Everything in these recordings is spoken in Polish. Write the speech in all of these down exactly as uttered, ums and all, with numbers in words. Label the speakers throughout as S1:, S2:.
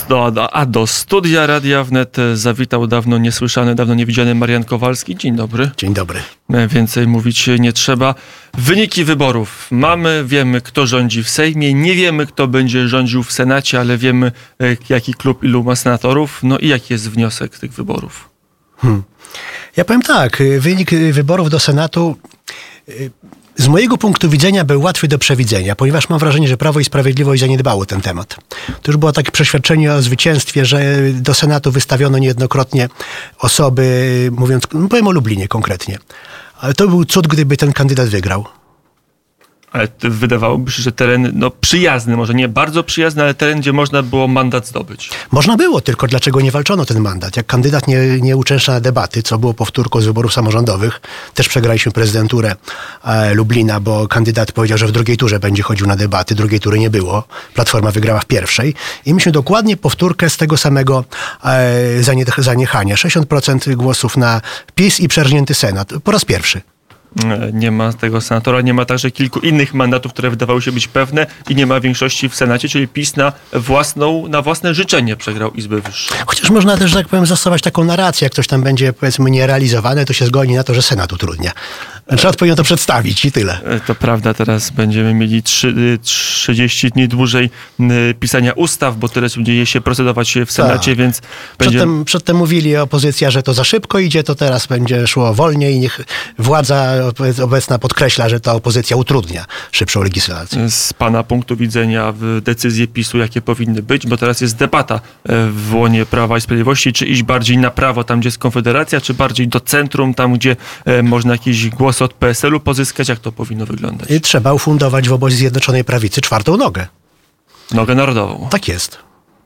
S1: do, do, a do studia Radia Wnet zawitał dawno niesłyszany, dawno niewidziany Marian Kowalski. Dzień dobry.
S2: Dzień dobry.
S1: Więcej mówić nie trzeba. Wyniki wyborów mamy, wiemy kto rządzi w Sejmie, nie wiemy kto będzie rządził w Senacie, ale wiemy jaki klub, ilu ma senatorów. No i jaki jest wniosek tych wyborów?
S2: Hmm. Ja powiem tak, wynik wyborów do Senatu z mojego punktu widzenia był łatwy do przewidzenia, ponieważ mam wrażenie, że Prawo i Sprawiedliwość zaniedbało ten temat. To już było takie przeświadczenie o zwycięstwie, że do Senatu wystawiono niejednokrotnie osoby, mówiąc, no powiem o Lublinie konkretnie. Ale to był cud, gdyby ten kandydat wygrał.
S1: Ale wydawałoby się, że teren no, przyjazny, może nie bardzo przyjazny, ale teren, gdzie można było mandat zdobyć.
S2: Można było, tylko dlaczego nie walczono ten mandat? Jak kandydat nie, nie uczęszcza na debaty, co było powtórką z wyborów samorządowych, też przegraliśmy prezydenturę e, Lublina, bo kandydat powiedział, że w drugiej turze będzie chodził na debaty, drugiej tury nie było. Platforma wygrała w pierwszej i mieliśmy dokładnie powtórkę z tego samego e, zaniechania. sześćdziesiąt procent głosów na PiS i przerżnięty Senat. Po raz pierwszy.
S1: Nie ma tego senatora, nie ma także kilku innych mandatów, które wydawały się być pewne i nie ma większości w Senacie, czyli PiS na, własną, na własne życzenie przegrał Izbę Wyższą.
S2: Chociaż można też, że tak powiem, zastosować taką narrację, jak ktoś tam będzie, powiedzmy, nierealizowane, to się zgodzi na to, że Senat utrudnia. Trzeba odpowiednio to przedstawić i tyle.
S1: To prawda, teraz będziemy mieli trzydzieści dni dłużej pisania ustaw, bo tyle dzieje się procedować w Senacie, tak. Więc...
S2: Przedtem,
S1: będzie...
S2: przedtem mówili opozycja, że to za szybko idzie, to teraz będzie szło wolniej. Niech władza obecna podkreśla, że ta opozycja utrudnia szybszą legislację.
S1: Z pana punktu widzenia decyzje PiSu, jakie powinny być, bo teraz jest debata w łonie Prawa i Sprawiedliwości, czy iść bardziej na prawo, tam gdzie jest Konfederacja, czy bardziej do centrum, tam gdzie można jakiś głos od P S L u pozyskać, jak to powinno wyglądać?
S2: I trzeba ufundować w obozie Zjednoczonej Prawicy czwartą nogę.
S1: Nogę narodową.
S2: Tak jest.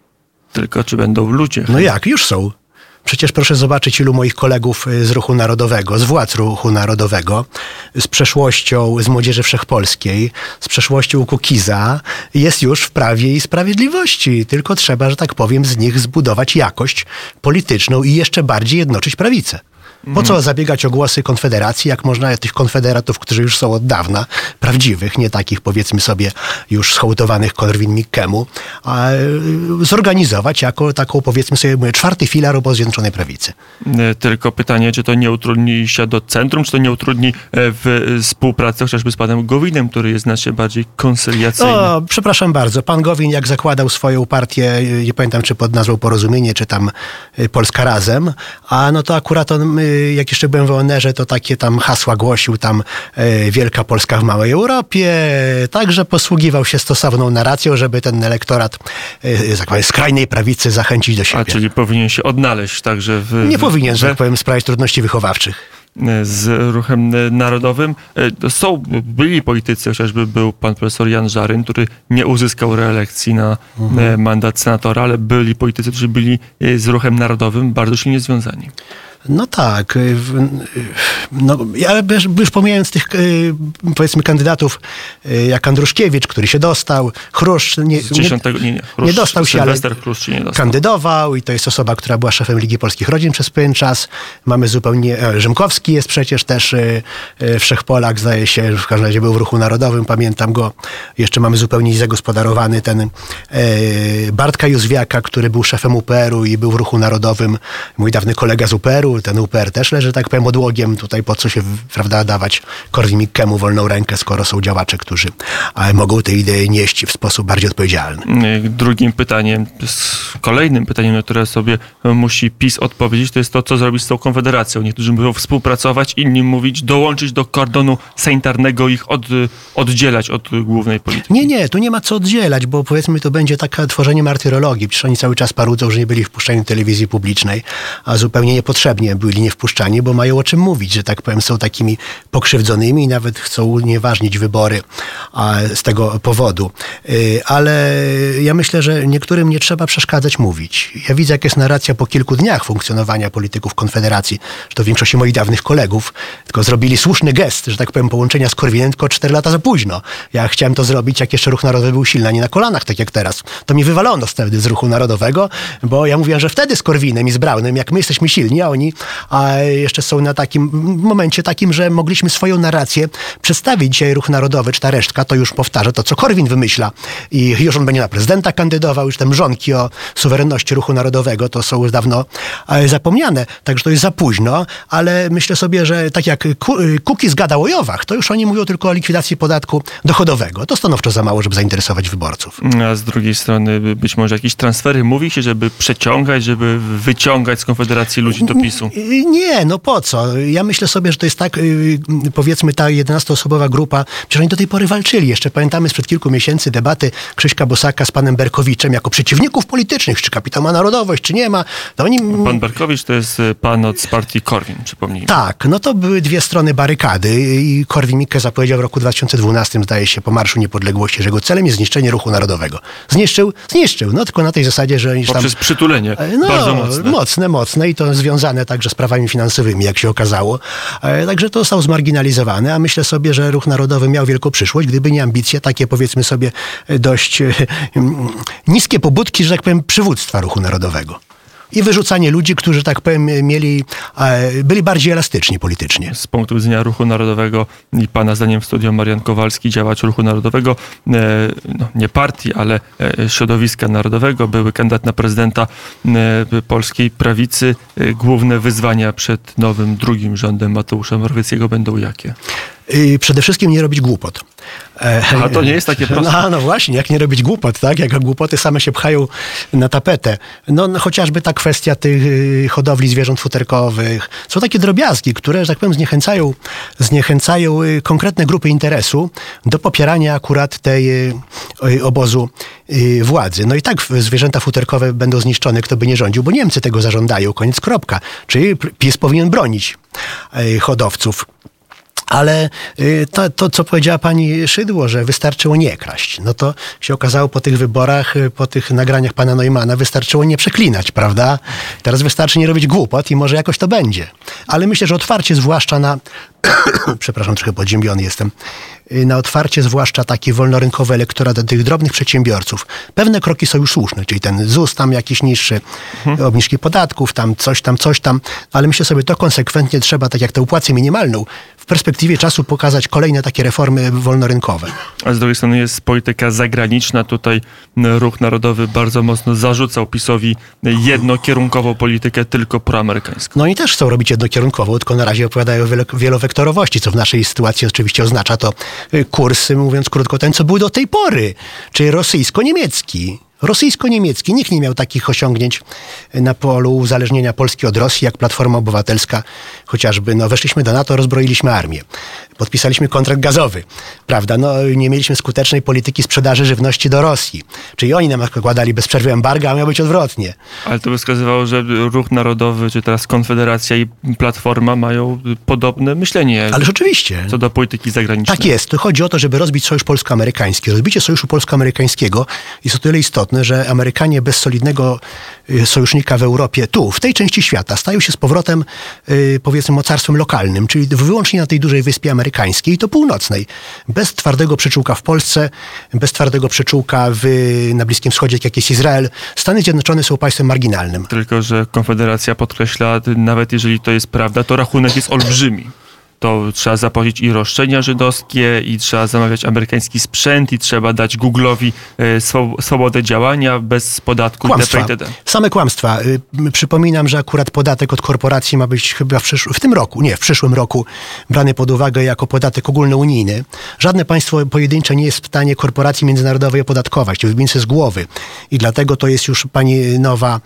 S1: Tylko czy będą ludzie?
S2: No jak? Już są. Przecież proszę zobaczyć, ilu moich kolegów z Ruchu Narodowego, z władz Ruchu Narodowego, z przeszłością z Młodzieży Wszechpolskiej, z przeszłością Kukiza jest już w Prawie i Sprawiedliwości. Tylko trzeba, że tak powiem, z nich zbudować jakość polityczną i jeszcze bardziej jednoczyć prawicę. Po co zabiegać o głosy Konfederacji, jak można tych konfederatów, którzy już są od dawna, prawdziwych, nie takich powiedzmy sobie już schołtowanych Korwin-Mikkemu, a zorganizować jako taką powiedzmy sobie mówię, czwarty filar obozu Zjednoczonej Prawicy.
S1: Tylko pytanie, czy to nie utrudni się do centrum, czy to nie utrudni w współpracy chociażby z panem Gowinem, który jest znacznie bardziej konsyliacyjny? O,
S2: przepraszam bardzo. Pan Gowin jak zakładał swoją partię, nie pamiętam czy pod nazwą Porozumienie, czy tam Polska Razem, a no to akurat on jak jeszcze byłem w O N R ze, to takie tam hasła głosił tam e, Wielka Polska w małej Europie. Także posługiwał się stosowną narracją, żeby ten elektorat e, tak powiem, skrajnej prawicy zachęcić do siebie.
S1: A czyli powinien się odnaleźć także w...
S2: Nie
S1: w,
S2: powinien,
S1: w,
S2: że tak powiem, sprawiać trudności wychowawczych.
S1: Z Ruchem Narodowym. Są, byli politycy, chociażby był pan profesor Jan Żaryn, który nie uzyskał reelekcji na mhm. mandat senatora, ale byli politycy, którzy byli z Ruchem Narodowym bardzo silnie związani.
S2: No tak. No, ale już pomijając tych powiedzmy kandydatów jak Andruszkiewicz, który się dostał, Chruszcz nie, nie,
S1: nie, nie, Chruszcz,
S2: nie dostał się, ale
S1: Chruszcz się nie dostał.
S2: Kandydował i to jest osoba, która była szefem Ligi Polskich Rodzin przez pewien czas. Mamy zupełnie, Rzymkowski jest przecież też Wszechpolak, zdaje się, w każdym razie był w Ruchu Narodowym, pamiętam go. Jeszcze mamy zupełnie zagospodarowany ten Bartka Józwiaka, który był szefem U P R u i był w Ruchu Narodowym. Mój dawny kolega z U P R u. Ten U P R też leży, tak powiem, odłogiem tutaj, po co się, prawda, dawać Korwin-Mikkemu wolną rękę, skoro są działacze, którzy mogą te idee nieść w sposób bardziej odpowiedzialny.
S1: Drugim pytaniem, kolejnym pytaniem, na które sobie musi PiS odpowiedzieć, to jest to, co zrobić z tą Konfederacją. Niektórzy mówią współpracować, inni mówić dołączyć do kordonu sanitarnego, ich od, oddzielać od głównej polityki.
S2: Nie, nie, tu nie ma co oddzielać, bo powiedzmy to będzie takie tworzenie martyrologii. Przecież oni cały czas parudzą, że nie byli wpuszczani do telewizji publicznej, a zupełnie niepotrzebnie byli niewpuszczani, bo mają o czym mówić, że tak powiem, są takimi pokrzywdzonymi i nawet chcą unieważnić wybory a, z tego powodu. Y, ale ja myślę, że niektórym nie trzeba przeszkadzać mówić. Ja widzę, jak jest narracja po kilku dniach funkcjonowania polityków Konfederacji, że to w większości moich dawnych kolegów, tylko zrobili słuszny gest, że tak powiem, połączenia z Korwinem, tylko cztery lata za późno. Ja chciałem to zrobić, jak jeszcze Ruch Narodowy był silny, a nie na kolanach, tak jak teraz. To mi wywalono wtedy z Ruchu Narodowego, bo ja mówiłem, że wtedy z Korwinem i z Braunem, jak my jesteśmy silni, a oni Żydowskimi, a jeszcze są na takim momencie takim, że mogliśmy swoją narrację przedstawić. Dzisiaj Ruch Narodowy, czy ta resztka, to już powtarza to, co Korwin wymyśla. I już on będzie na prezydenta kandydował, już te mrzonki o suwerenności Ruchu Narodowego to są już dawno zapomniane. Także to jest za późno, ale myślę sobie, że tak jak Kukiz gadał o Jowach, to już oni mówią tylko o likwidacji podatku dochodowego. To stanowczo za mało, żeby zainteresować wyborców.
S1: A z drugiej strony być może jakieś transfery mówi się, żeby przeciągać, żeby wyciągać z Konfederacji ludzi do PiSu.
S2: Nie, no po co? Ja myślę sobie, że to jest tak, powiedzmy ta jedenastoosobowa grupa, przecież oni do tej pory walczyli. Jeszcze pamiętamy sprzed kilku miesięcy debaty Krzyśka Bosaka z panem Berkowiczem jako przeciwników politycznych, czy kapitał ma narodowość, czy nie ma. To oni...
S1: Pan Berkowicz to jest pan od z partii Korwin, przypomnijmy.
S2: Tak, no to były dwie strony barykady i Korwin-Mikke zapowiedział w roku dwa tysiące dwunastym, zdaje się, po Marszu Niepodległości, że jego celem jest zniszczenie Ruchu Narodowego. Zniszczył? Zniszczył. No tylko na tej zasadzie, że...
S1: Poprzez
S2: tam,
S1: przytulenie.
S2: No,
S1: bardzo mocne.
S2: Mocne, mocne i to związane także z prawami finansowymi, jak się okazało. Także to zostało zmarginalizowane, a myślę sobie, że Ruch Narodowy miał wielką przyszłość, gdyby nie ambicje takie, powiedzmy sobie, dość niskie pobudki, że tak powiem, przywództwa Ruchu Narodowego. I wyrzucanie ludzi, którzy, tak powiem, mieli, byli bardziej elastyczni politycznie.
S1: Z punktu widzenia Ruchu Narodowego i pana zdaniem w studiu Marian Kowalski, działacz Ruchu Narodowego, no, nie partii, ale środowiska narodowego, były kandydat na prezydenta polskiej prawicy. Główne wyzwania przed nowym, drugim rządem Mateusza Morawieckiego będą jakie?
S2: Przede wszystkim nie robić głupot.
S1: A to nie jest takie proste.
S2: No, no właśnie, jak nie robić głupot, tak? Jak głupoty same się pchają na tapetę. No, no chociażby ta kwestia tych hodowli zwierząt futerkowych. Są takie drobiazgi, które, że tak powiem, zniechęcają, zniechęcają konkretne grupy interesu do popierania akurat tej obozu władzy. No i tak zwierzęta futerkowe będą zniszczone, kto by nie rządził, bo Niemcy tego zażądają. Koniec, kropka. Czyli PiS powinien bronić hodowców. Ale to, to, co powiedziała pani Szydło, że wystarczyło nie kraść, no to się okazało po tych wyborach, po tych nagraniach pana Neumana, wystarczyło nie przeklinać, prawda? Teraz wystarczy nie robić głupot i może jakoś to będzie. Ale myślę, że otwarcie zwłaszcza na... Przepraszam, trochę podziębiony jestem. Na otwarcie zwłaszcza taki wolnorynkowy elektorat do tych drobnych przedsiębiorców. Pewne kroki są już słuszne, czyli ten ZUS tam jakiś niższy, hmm. obniżki podatków, tam coś tam, coś tam, ale myślę sobie, to konsekwentnie trzeba, tak jak tę płacę minimalną, w perspektywie czasu pokazać kolejne takie reformy wolnorynkowe.
S1: A z drugiej strony jest polityka zagraniczna. Tutaj Ruch Narodowy bardzo mocno zarzucał PiS-owi jednokierunkową politykę, tylko proamerykańską.
S2: No oni też chcą robić jednokierunkową, tylko na razie opowiadają o wielowektorowości, co w naszej sytuacji oczywiście oznacza to kurs, mówiąc krótko, ten, co był do tej pory, czyli rosyjsko-niemiecki. Rosyjsko-niemiecki. Nikt nie miał takich osiągnięć na polu uzależnienia Polski od Rosji, jak Platforma Obywatelska chociażby. No, weszliśmy do NATO, rozbroiliśmy armię. Podpisaliśmy kontrakt gazowy, prawda? No, nie mieliśmy skutecznej polityki sprzedaży żywności do Rosji. Czyli oni nam nakładali bez przerwy embarga, a miało być odwrotnie.
S1: Ale to by wskazywało, że Ruch Narodowy, czy teraz Konfederacja i Platforma mają podobne myślenie.
S2: Ależ oczywiście.
S1: Co do polityki zagranicznej.
S2: Tak jest. To chodzi o to, żeby rozbić sojusz polsko-amerykański. Rozbicie sojuszu polsko-amerykańskiego jest o tyle istotne, że Amerykanie bez solidnego sojusznika w Europie, tu, w tej części świata, stają się z powrotem, powiedzmy, mocarstwem lokalnym, czyli wyłącznie na tej dużej wyspie amerykańskiej, i to północnej. Bez twardego przyczółka w Polsce, bez twardego przyczółka w, na Bliskim Wschodzie, jak jest Izrael, Stany Zjednoczone są państwem marginalnym.
S1: Tylko że Konfederacja podkreśla, nawet jeżeli to jest prawda, to rachunek jest olbrzymi. To trzeba zapłacić i roszczenia żydowskie, i trzeba zamawiać amerykański sprzęt, i trzeba dać Google'owi e, swobodę działania bez podatku
S2: kłamstwa.
S1: itd.
S2: Same kłamstwa. Y, przypominam, że akurat podatek od korporacji ma być chyba w, przysz- w tym roku, nie, w przyszłym roku brany pod uwagę jako podatek ogólnounijny. Żadne państwo pojedyncze nie jest w stanie korporacji międzynarodowej opodatkować. To wybiję z głowy. I dlatego to jest już pani nowa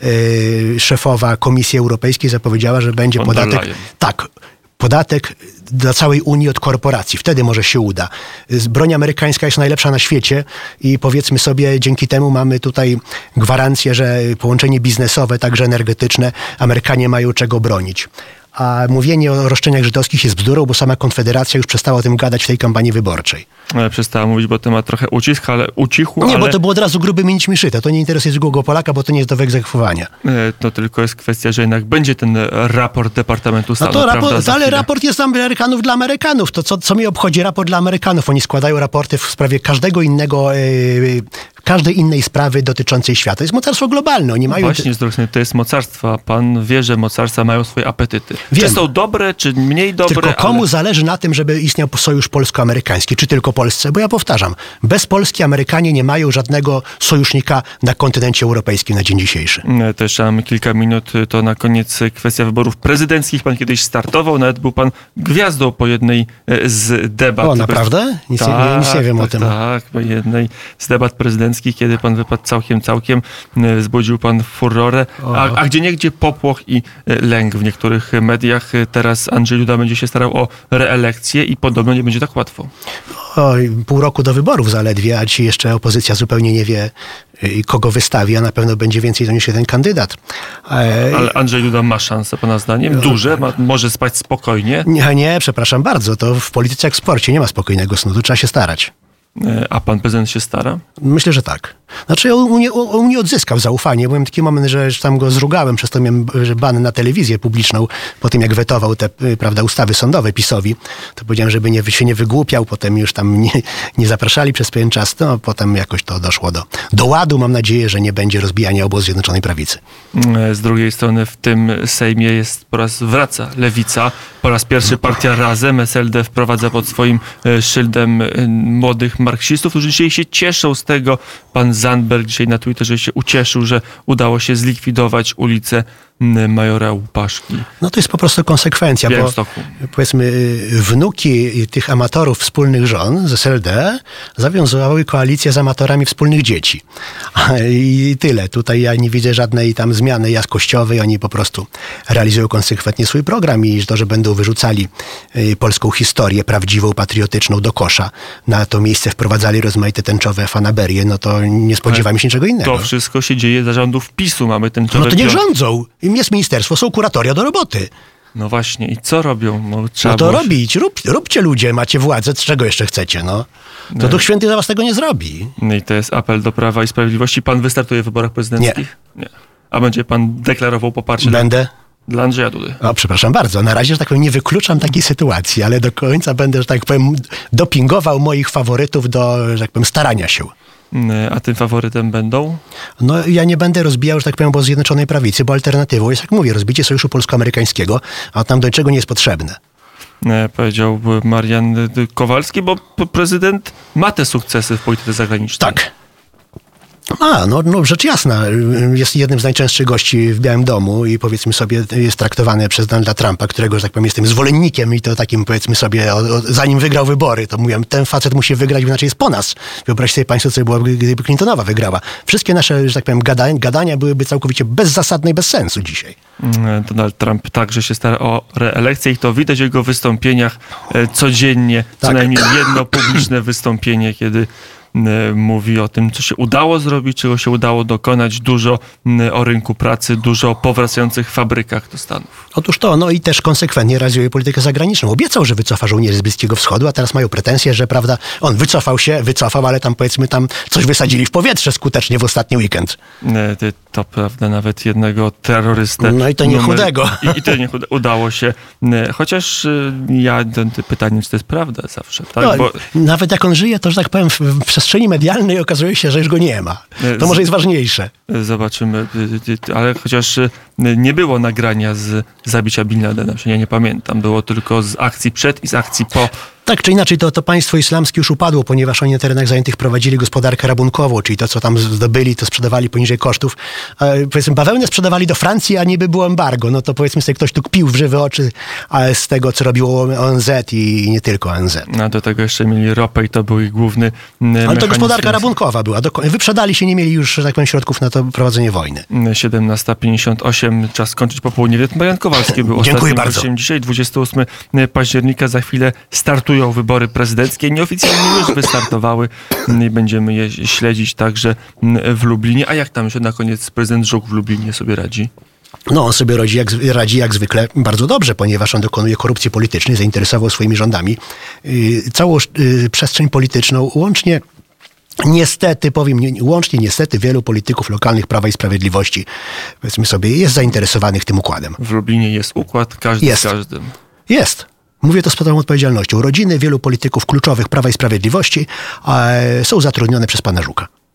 S2: y, szefowa Komisji Europejskiej zapowiedziała, że będzie
S1: von
S2: podatek...
S1: der Leyen.
S2: Tak. Podatek dla całej Unii od korporacji. Wtedy może się uda. Broń amerykańska jest najlepsza na świecie i powiedzmy sobie, dzięki temu mamy tutaj gwarancję, że połączenie biznesowe, także energetyczne, Amerykanie mają czego bronić. A mówienie o roszczeniach żydowskich jest bzdurą, bo sama Konfederacja już przestała o tym gadać w tej kampanii wyborczej.
S1: Ale przestała mówić, bo temat trochę ucichł, ale ucichł.
S2: Nie,
S1: ale...
S2: bo to było od razu gruby mięć miszyte. To nie interesuje zwykłego Polaka, bo to nie jest do wyegzekwowania.
S1: To tylko jest kwestia, że jednak będzie ten raport Departamentu Stanu.
S2: No to
S1: prawda,
S2: raport, ale raport jest Amerykanów dla Amerykanów. To co, co mi obchodzi raport dla Amerykanów? Oni składają raporty w sprawie każdego innego yy, każdej innej sprawy dotyczącej świata. To jest mocarstwo globalne. Oni mają...
S1: Właśnie, z drugiej strony to jest mocarstwo. Pan wie, że mocarstwa mają swoje apetyty.
S2: Wiem.
S1: Czy są dobre, czy mniej dobre?
S2: Tylko komu
S1: ale...
S2: zależy na tym, żeby istniał sojusz polsko-amerykański? Czy tylko Polsce? Bo ja powtarzam, bez Polski Amerykanie nie mają żadnego sojusznika na kontynencie europejskim na dzień dzisiejszy.
S1: To jeszcze mamy kilka minut. To na koniec kwestia wyborów prezydenckich. Pan kiedyś startował, nawet był pan gwiazdą po jednej z debat.
S2: O, naprawdę? Nic,
S1: tak,
S2: nie, nic nie wiem
S1: tak,
S2: o tym.
S1: Tak, po jednej z debat prezydenckich, kiedy pan wypadł całkiem, całkiem, wzbudził pan furorę, a, a gdzieniegdzie popłoch i lęk w niektórych mediach. Teraz Andrzej Duda będzie się starał o reelekcję i podobno nie będzie tak łatwo.
S2: Oj, pół roku do wyborów zaledwie, a dzisiaj jeszcze opozycja zupełnie nie wie, kogo wystawi, a na pewno będzie więcej to niż jeden kandydat. E...
S1: Ale Andrzej Duda ma szansę, pana zdaniem? Duże? Ma, może spać spokojnie?
S2: Nie, nie, przepraszam bardzo. To w polityce jak w sporcie nie ma spokojnego snu, tu trzeba się starać.
S1: A pan prezydent się stara?
S2: Myślę, że tak. Znaczy on u mnie, u mnie odzyskał zaufanie. Byłem taki moment, że tam go zrugałem, przez to miałem ban na telewizję publiczną, po tym jak wetował te, prawda, ustawy sądowe PiS-owi. To powiedziałem, żeby nie, się nie wygłupiał, potem już tam nie, nie zapraszali przez pewien czas. No, potem jakoś to doszło do, do ładu. Mam nadzieję, że nie będzie rozbijania obozu Zjednoczonej Prawicy.
S1: Z drugiej strony w tym Sejmie jest po raz wraca Lewica. Po raz pierwszy partia Razem. S L D wprowadza pod swoim szyldem młodych marksistów, którzy dzisiaj się cieszą z tego. Pan Zandberg dzisiaj na Twitterze się ucieszył, że udało się zlikwidować ulicę Majora Łupaszki.
S2: No to jest po prostu konsekwencja, bo powiedzmy wnuki tych amatorów wspólnych żon z S L D zawiązywały koalicję z amatorami wspólnych dzieci. I tyle. Tutaj ja nie widzę żadnej tam zmiany jakościowej. Oni po prostu realizują konsekwentnie swój program i to, że będą wyrzucali polską historię prawdziwą, patriotyczną do kosza, na to miejsce wprowadzali rozmaite tęczowe fanaberie, no to nie spodziewam się niczego innego.
S1: To wszystko się dzieje za rządów PiS-u. Mamy tęczowe...
S2: No to nie rządzą. Im jest ministerstwo, są kuratoria do roboty.
S1: No właśnie. I co robią? No, trzeba
S2: no to
S1: było...
S2: robić. Rób, róbcie ludzie, macie władzę, czego jeszcze chcecie, no? To no. Duch Święty za was tego nie zrobi.
S1: No i to jest apel do Prawa i Sprawiedliwości. Pan wystartuje w wyborach prezydenckich? Nie. nie. A będzie pan deklarował poparcie?
S2: Będę.
S1: Dla... Dla Andrzeja Dudy.
S2: O, przepraszam bardzo. Na razie, że tak powiem, nie wykluczam takiej sytuacji, ale do końca będę, że tak powiem, dopingował moich faworytów do, że tak powiem, starania się.
S1: A tym faworytem będą?
S2: No ja nie będę rozbijał, że tak powiem, obozu Zjednoczonej Prawicy, bo alternatywą jest, jak mówię, rozbicie sojuszu polsko-amerykańskiego, a tam do niczego nie jest potrzebne.
S1: Powiedział Marian Kowalski, bo prezydent ma te sukcesy w polityce zagranicznej.
S2: Tak. A, no, no rzecz jasna. Jest jednym z najczęstszych gości w Białym Domu i powiedzmy sobie jest traktowany przez Donalda Trumpa, którego, że tak powiem, jestem zwolennikiem i to takim, powiedzmy sobie, o, o, zanim wygrał wybory, to mówiłem, ten facet musi wygrać, bo inaczej jest po nas. Wyobraźcie sobie państwo, co by było, gdyby Clintonowa wygrała. Wszystkie nasze, że tak powiem, gadania, gadania byłyby całkowicie bezzasadne i bez sensu dzisiaj.
S1: Donald Trump także się stara o reelekcję i to widać w jego wystąpieniach codziennie. Co tak. najmniej jedno publiczne wystąpienie, kiedy mówi o tym, co się udało zrobić, czego się udało dokonać, dużo o rynku pracy, dużo o powracających fabrykach do Stanów.
S2: Otóż to, no i też konsekwentnie realizuje politykę zagraniczną. Obiecał, że wycofa żołnierzy z Bliskiego Wschodu, a teraz mają pretensje, że prawda, on wycofał się, wycofał, ale tam powiedzmy tam coś wysadzili w powietrze skutecznie w ostatni weekend.
S1: To prawda, nawet jednego terrorystę.
S2: No i to nie numer, chudego.
S1: I, i to nie chudego. Udało się. Chociaż ja, to, to pytanie, czy to jest prawda zawsze, tak?
S2: No,
S1: Bo...
S2: Nawet jak on żyje, to, że tak powiem, w, w przestrzeni medialnej okazuje się, że już go nie ma. To może jest ważniejsze.
S1: Zobaczymy. Ale chociaż nie było nagrania z zabicia Bin Ladena, ja nie pamiętam. Było tylko z akcji przed i z akcji po.
S2: Tak czy inaczej, to, to państwo islamskie już upadło, ponieważ oni na terenach zajętych prowadzili gospodarkę rabunkową, czyli to, co tam zdobyli, to sprzedawali poniżej kosztów. E, powiedzmy, bawełnę sprzedawali do Francji, a niby było embargo. No to powiedzmy sobie, ktoś tu kpił w żywe oczy z tego, co robiło O N Z i nie tylko O N Z.
S1: A do tego jeszcze mieli ropę i to był ich główny mechanizm.
S2: Ale to gospodarka rabunkowa była. Wyprzedali się, nie mieli już, że tak powiem, środków na to prowadzenie wojny.
S1: siedemnasta pięćdziesiąt osiem, czas skończyć popołudnie. Marian Kowalski był
S2: Dziękuję bardzo.
S1: Dzisiaj, dwudziestego ósmego października, za chwilę startują wybory prezydenckie. Nieoficjalnie już wystartowały i będziemy je śledzić także w Lublinie. A jak tam się na koniec prezydent Żuk w Lublinie sobie radzi?
S2: No, on sobie radzi jak, radzi jak zwykle bardzo dobrze, ponieważ on dokonuje korupcji politycznej, zainteresował swoimi rządami yy, całą yy, przestrzeń polityczną, łącznie Niestety, powiem, łącznie niestety wielu polityków lokalnych Prawa i Sprawiedliwości, powiedzmy sobie, jest zainteresowanych tym układem.
S1: W Lublinie jest układ, każdy
S2: jest.
S1: z każdym.
S2: Jest. Mówię to z pełną odpowiedzialnością. Rodziny wielu polityków kluczowych Prawa i Sprawiedliwości e, są zatrudnione przez pana Żuka.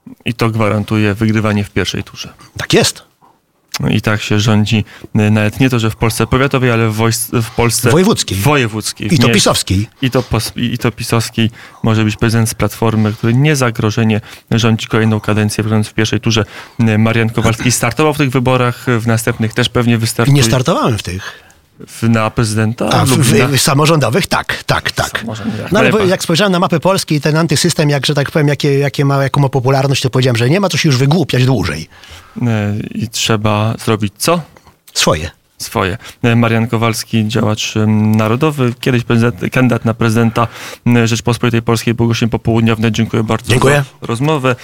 S1: I to gwarantuje wygrywanie w pierwszej turze.
S2: Tak jest.
S1: No i tak się rządzi nawet nie to, że w Polsce powiatowej, ale w, wojs- w Polsce
S2: Wojewódzkiej.
S1: wojewódzkiej.
S2: I to pisowskiej.
S1: I to, pos- I to pisowskiej może być prezydent z Platformy, który niezagrożenie rządzi kolejną kadencję, wygrając w pierwszej turze. Marian Kowalski startował w tych wyborach, w następnych też pewnie wystartuje.
S2: Nie startowałem w tych.
S1: W, na prezydenta?
S2: A w,
S1: lub
S2: w,
S1: na...
S2: w samorządowych tak, tak, tak.
S1: Samorządowych,
S2: No ale
S1: chleba.
S2: jak spojrzałem na mapę Polski i ten antysystem, jak, że tak powiem, jakie, jakie ma, jaką ma popularność, to powiedziałem, że nie ma co się już wygłupiać dłużej.
S1: I trzeba zrobić co?
S2: Swoje.
S1: Swoje. Marian Kowalski, działacz em, narodowy, kiedyś prezydent, kandydat na prezydenta em, Rzeczpospolitej Polskiej, był gościem popołudniowym. Dziękuję bardzo
S2: Dziękuję.
S1: za rozmowę.